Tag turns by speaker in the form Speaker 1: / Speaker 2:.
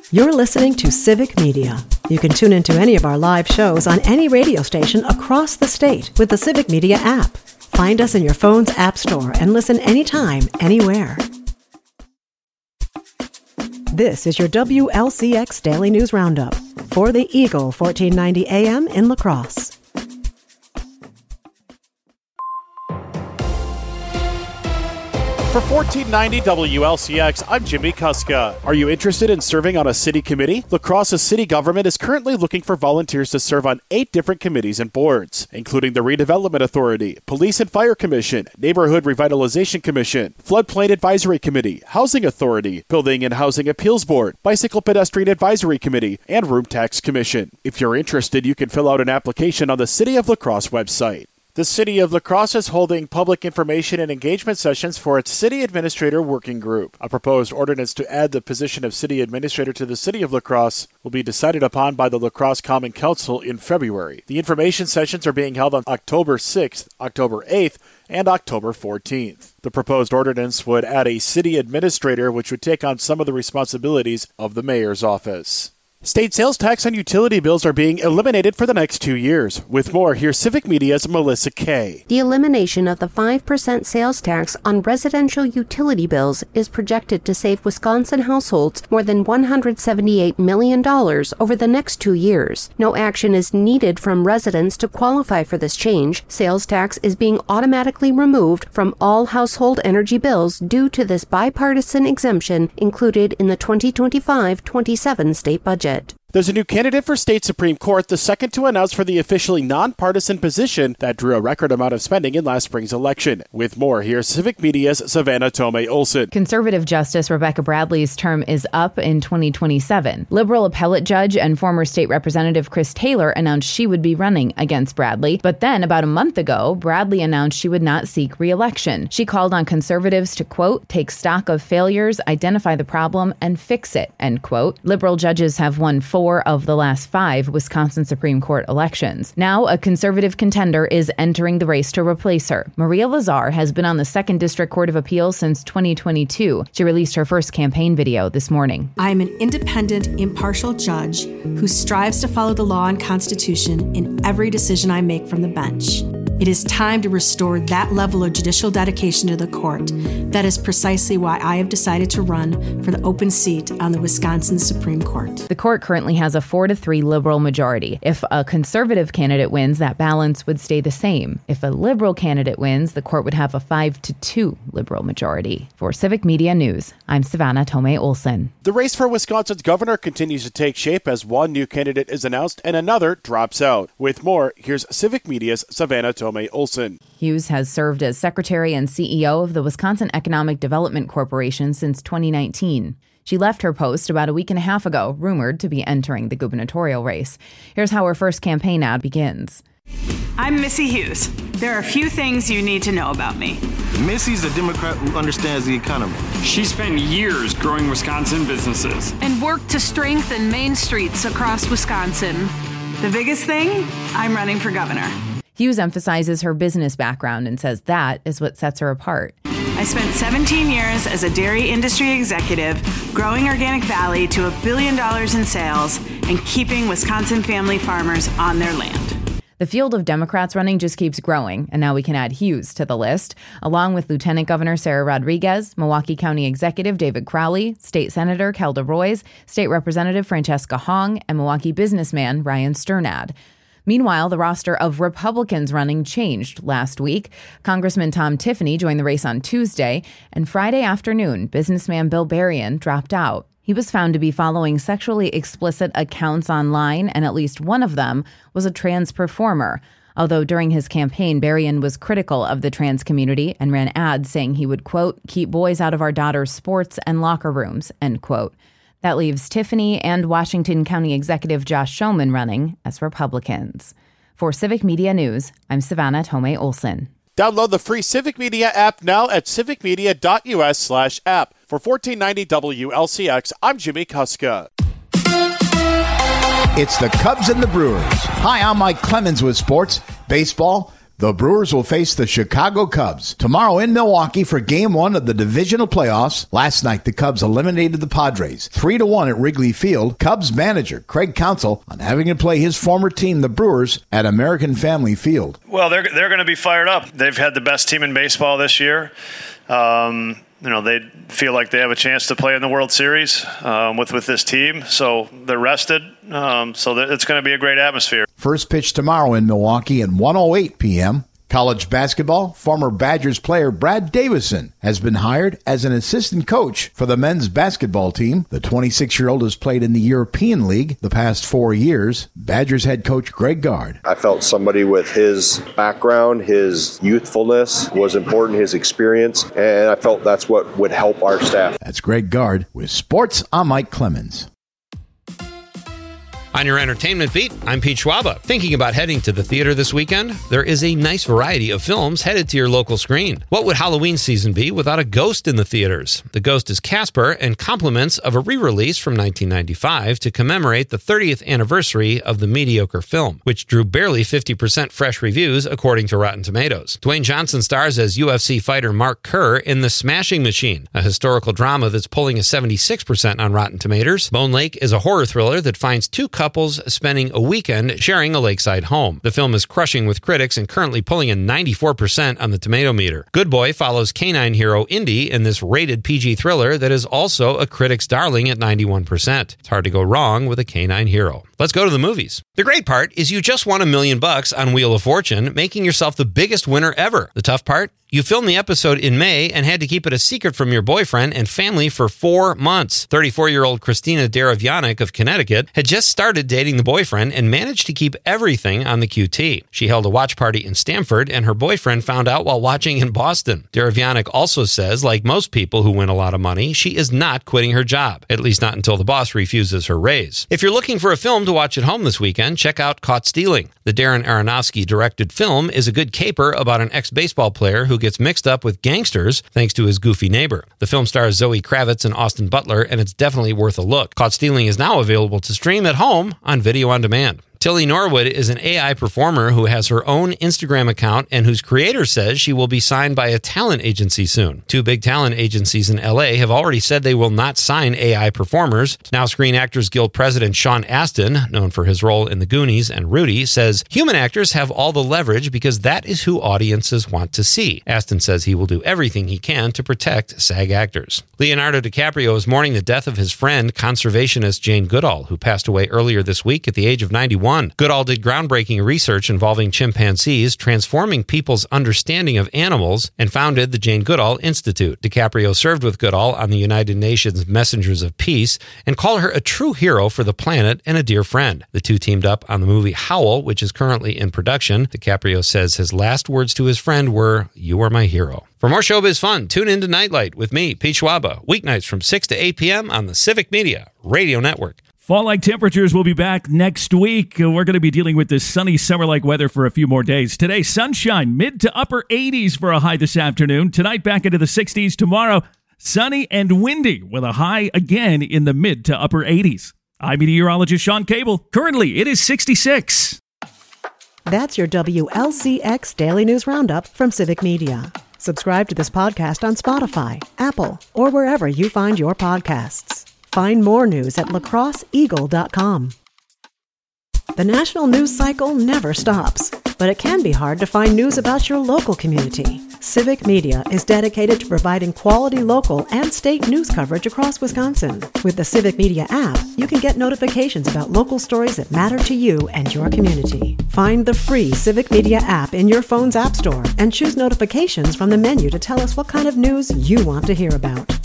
Speaker 1: You're listening to Civic Media. You can tune into any of our live shows on any radio station across the state with the Civic Media app. Find us in your phone's app store and listen anytime, anywhere. This is your WLCX Daily News Roundup for the Eagle 1490 AM in La Crosse.
Speaker 2: For 1490 WLCX, I'm Jimmy Kuska. Are you interested in serving on a city committee? La Crosse's city government is currently looking for volunteers to serve on 8 different committees and boards, including the Redevelopment Authority, Police and Fire Commission, Neighborhood Revitalization Commission, Floodplain Advisory Committee, Housing Authority, Building and Housing Appeals Board, Bicycle Pedestrian Advisory Committee, and Room Tax Commission. If you're interested, you can fill out an application on the City of La Crosse website. The City of La Crosse is holding public information and engagement sessions for its City Administrator Working Group. A proposed ordinance to add the position of City Administrator to the City of La Crosse will be decided upon by the La Crosse Common Council in February. The information sessions are being held on October 6th, October 8th, and October 14th. The proposed ordinance would add a City Administrator, which would take on some of the responsibilities of the Mayor's office. State sales tax on utility bills are being eliminated for the next 2 years. With more, here's Civic Media's Melissa Kay.
Speaker 3: The elimination of the 5% sales tax on residential utility bills is projected to save Wisconsin households more than $178 million over the next 2 years. No action is needed from residents to qualify for this change. Sales tax is being automatically removed from all household energy bills due to this bipartisan exemption included in the 2025-27 state budget.
Speaker 2: There's a new candidate for state Supreme Court, the second to announce for the officially nonpartisan position that drew a record amount of spending in last spring's election. With more, here's Civic Media's Savannah Tomei-Olson.
Speaker 4: Conservative Justice Rebecca Bradley's term is up in 2027. Liberal appellate judge and former state representative Chris Taylor announced she would be running against Bradley, but then about a month ago, Bradley announced she would not seek re-election. She called on conservatives to, quote, take stock of failures, identify the problem, and fix it, end quote. Liberal judges have won 4 of the last 5 Wisconsin Supreme Court elections. Now, a conservative contender is entering the race to replace her. Maria Lazar has been on the 2nd District Court of Appeals since 2022. She released her first campaign video this morning.
Speaker 5: I am an independent, impartial judge who strives to follow the law and Constitution in every decision I make from the bench. It is time to restore that level of judicial dedication to the court. That is precisely why I have decided to run for the open seat on the Wisconsin Supreme Court.
Speaker 4: The court currently has a 4-3 liberal majority. If a conservative candidate wins, that balance would stay the same. If a liberal candidate wins, the court would have a 5-2 liberal majority. For Civic Media News, I'm Savannah Tomei-Olson.
Speaker 2: The race for Wisconsin's governor continues to take shape as one new candidate is announced and another drops out. With more, here's Civic Media's Savannah Tomei-Olson.
Speaker 4: Hughes has served as secretary and CEO of the Wisconsin Economic Development Corporation since 2019. She left her post about a week and a half ago, rumored to be entering the gubernatorial race. Here's how her first campaign ad begins.
Speaker 6: I'm Missy Hughes. There are a few things you need to know about me.
Speaker 7: Missy's a Democrat who understands the economy.
Speaker 8: She spent years growing Wisconsin businesses
Speaker 6: And worked to strengthen main streets across Wisconsin. The biggest thing? I'm running for governor.
Speaker 4: Hughes emphasizes her business background and says that is what sets her apart.
Speaker 6: I spent 17 years as a dairy industry executive, growing Organic Valley to $1 billion in sales and keeping Wisconsin family farmers on their land.
Speaker 4: The field of Democrats running just keeps growing, and now we can add Hughes to the list, along with Lieutenant Governor Sarah Rodriguez, Milwaukee County Executive David Crowley, State Senator Kelda Roys, State Representative Francesca Hong, and Milwaukee businessman Ryan Sternad. Meanwhile, the roster of Republicans running changed last week. Congressman Tom Tiffany joined the race on Tuesday, and Friday afternoon, businessman Bill Berrien dropped out. He was found to be following sexually explicit accounts online, and at least one of them was a trans performer. Although during his campaign, Berrien was critical of the trans community and ran ads saying he would, quote, keep boys out of our daughters' sports and locker rooms, end quote. That leaves Tiffany and Washington County Executive Josh Schoeman running as Republicans. For Civic Media News, I'm Savannah Tomei-Olson.
Speaker 2: Download the free Civic Media app now at civicmedia.us/app. For 1490 WLCX, I'm Jimmy Kuska.
Speaker 9: It's the Cubs and the Brewers. Hi, I'm Mike Clemens with sports, baseball, The Brewers will face the Chicago Cubs tomorrow in Milwaukee for Game 1 of the divisional playoffs. Last night, the Cubs eliminated the Padres 3-1 at Wrigley Field. Cubs manager Craig Counsell on having to play his former team, the Brewers, at American Family Field.
Speaker 10: Well, they're going to be fired up. They've had the best team in baseball this year. They feel like they have a chance to play in the World Series with this team, so they're rested. It's going to be a great atmosphere.
Speaker 9: First pitch tomorrow in Milwaukee at 1:08 p.m. College basketball, former Badgers player Brad Davison has been hired as an assistant coach for the men's basketball team. The 26-year-old has played in the European League the past 4 years. Badgers head coach Greg Gard.
Speaker 11: I felt somebody with his background, his youthfulness was important, his experience, and I felt that's what would help our staff.
Speaker 9: That's Greg Gard with Sports. I'm Mike Clemens.
Speaker 12: On your entertainment beat, I'm Pete Schwaba. Thinking about heading to the theater this weekend? There is a nice variety of films headed to your local screen. What would Halloween season be without a ghost in the theaters? The Ghost is Casper and compliments of a re-release from 1995 to commemorate the 30th anniversary of the mediocre film, which drew barely 50% fresh reviews according to Rotten Tomatoes. Dwayne Johnson stars as UFC fighter Mark Kerr in The Smashing Machine, a historical drama that's pulling a 76% on Rotten Tomatoes. Bone Lake is a horror thriller that finds two couples spending a weekend sharing a lakeside home. The film is crushing with critics and currently pulling a 94% on the tomato meter. Good Boy follows canine hero Indy in this rated PG thriller that is also a critic's darling at 91%. It's hard to go wrong with a canine hero. Let's go to the movies. The great part is you just won $1 million on Wheel of Fortune, making yourself the biggest winner ever. The tough part? You filmed the episode in May and had to keep it a secret from your boyfriend and family for 4 months. 34-year-old Christina Derevyanik of Connecticut had just started dating the boyfriend and managed to keep everything on the QT. She held a watch party in Stamford, and her boyfriend found out while watching in Boston. Derevyanik also says, like most people who win a lot of money, she is not quitting her job, at least not until the boss refuses her raise. If you're looking for a film to watch at home this weekend, check out Caught Stealing. The Darren Aronofsky-directed film is a good caper about an ex-baseball player who gets mixed up with gangsters thanks to his goofy neighbor. The film stars Zoe Kravitz and Austin Butler, and it's definitely worth a look. Caught Stealing is now available to stream at home on Video on Demand. Tilly Norwood is an AI performer who has her own Instagram account and whose creator says she will be signed by a talent agency soon. 2 big talent agencies in LA have already said they will not sign AI performers. Now Screen Actors Guild President Sean Astin, known for his role in The Goonies and Rudy, says human actors have all the leverage because that is who audiences want to see. Astin says he will do everything he can to protect SAG actors. Leonardo DiCaprio is mourning the death of his friend, conservationist Jane Goodall, who passed away earlier this week at the age of 91. Goodall did groundbreaking research involving chimpanzees, transforming people's understanding of animals, and founded the Jane Goodall Institute. DiCaprio served with Goodall on the United Nations Messengers of Peace and called her a true hero for the planet and a dear friend. The two teamed up on the movie Howl, which is currently in production. DiCaprio says his last words to his friend were, "You are my hero." For more showbiz fun, tune into Nightlight with me, Pete Schwaba, weeknights from 6 to 8 p.m. on the Civic Media Radio Network.
Speaker 13: Fall-like temperatures will be back next week. We're going to be dealing with this sunny summer-like weather for a few more days. Today, sunshine, mid to upper 80s for a high this afternoon. Tonight, back into the 60s. Tomorrow, sunny and windy with a high again in the mid to upper 80s. I'm meteorologist Sean Cable. Currently, it is 66.
Speaker 1: That's your WLCX Daily News Roundup from Civic Media. Subscribe to this podcast on Spotify, Apple, or wherever you find your podcasts. Find more news at lacrosseeagle.com. The national news cycle never stops, but it can be hard to find news about your local community. Civic Media is dedicated to providing quality local and state news coverage across Wisconsin. With the Civic Media app, you can get notifications about local stories that matter to you and your community. Find the free Civic Media app in your phone's app store and choose notifications from the menu to tell us what kind of news you want to hear about.